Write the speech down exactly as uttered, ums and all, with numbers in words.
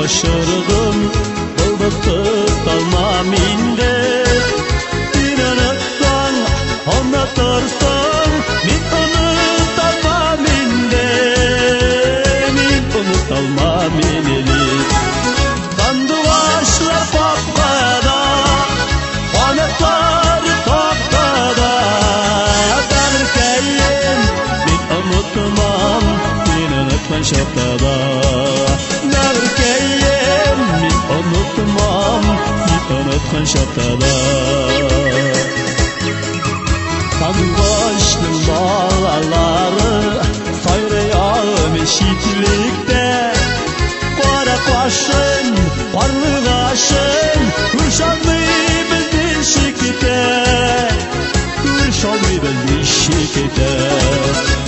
Aşırdım buldutu kalmam indi. Bir unutsan anlatırsan min unutalmam indi. Min unutalmam indi. Kandıvaşlar patladı, kanatlar toptadı. Derkeyim min unutmam, min unutman şaptada. Derkeyim min unutmam, min unutman şaptada. Kandıvaşның balaları sayrayam eşitlikte. Başın, varlık aşın, Hırşanlı bizden şirkete, Hırşanlı bizden şirkete.